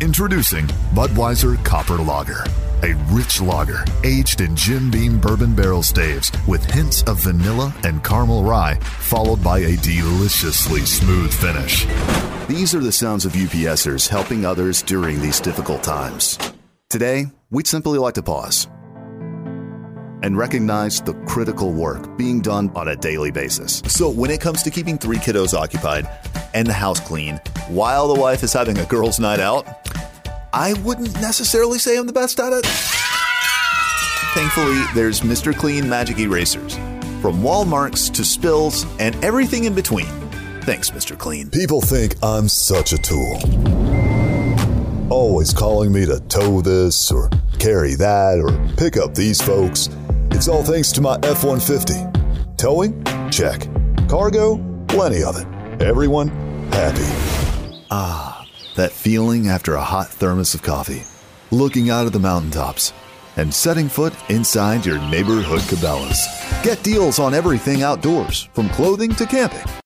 Introducing Budweiser Copper Lager, a rich lager aged in Jim Beam bourbon barrel staves with hints of vanilla and caramel rye, followed by a deliciously smooth finish. These are the sounds of UPSers helping others during these difficult times. Today, we'd simply like to pause and recognize the critical work being done on a daily basis. So when it comes to keeping 3 kiddos occupied and the house clean while the wife is having a girls' night out, I wouldn't necessarily say I'm the best at it. Thankfully, there's Mr. Clean Magic Erasers. From wall marks to spills and everything in between. Thanks, Mr. Clean. People think I'm such a tool. Always calling me to tow this or carry that or pick up these folks. It's all thanks to my F-150. Towing? Check. Cargo? Plenty of it. Everyone happy. Ah, that feeling after a hot thermos of coffee, looking out at the mountaintops, and setting foot inside your neighborhood Cabela's. Get deals on everything outdoors, from clothing to camping.